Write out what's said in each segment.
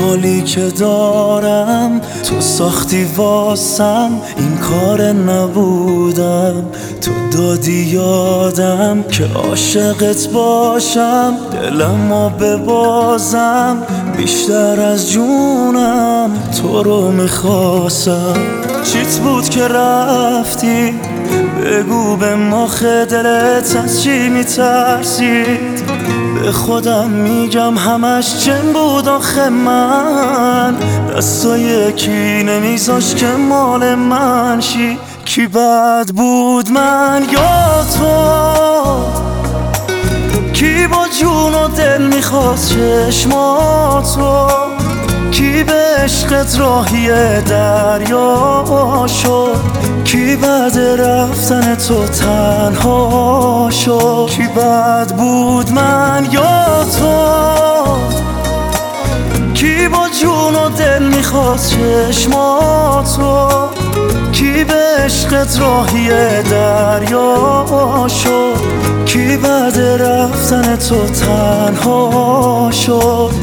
حالی که دارم تو ساختی واسم، این کار نبودم، تو دادی یادم که عاشقت باشم، دلمو ببازم بیشتر از جونم، تو رو میخواستم. چیت بود که رفتی؟ بگو به مخ دلت از چی میترسید؟ به خودم میگم همش جن بود آخه، من دستای کی نمیذاش که مال من شی. کی بد بود، من یا تو؟ کی با جون و دل میخواست چشماتو؟ کی به عشقت راهی دریا شد؟ کی بعد رفتن تو تنها شد؟ کی بد بود، من یا تو؟ کی با جون و دل میخواست چشماتو؟ کی به عشقت راهی دریا شد؟ کی بعد رفتن تو تنها شد؟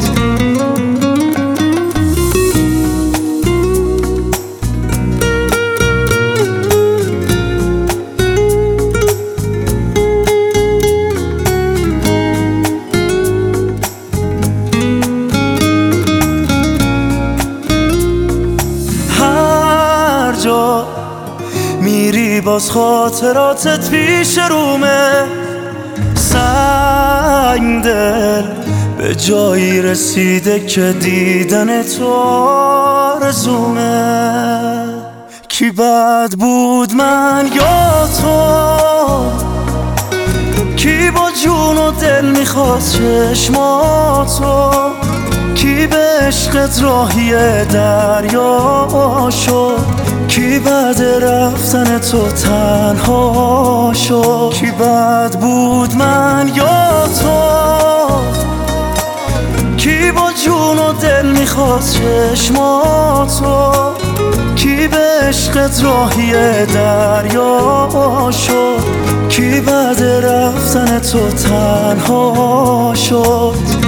میری باز خاطراتت پیش رومه، سنگ دل به جایی رسیده که دیدن تو آرزومه. کی بد بود، من یا تو؟ کی با جون و دل میخواست چشماتو؟ کی به عشقت راهی دریا شد؟ کی بعد رفتن تو تنها شد؟ کی بد بود، من یا تو؟ کی با جون و دل میخواست چشماتو؟ کی به عشقت راهی دریا شد؟ کی بعد رفتن تو تنها شد؟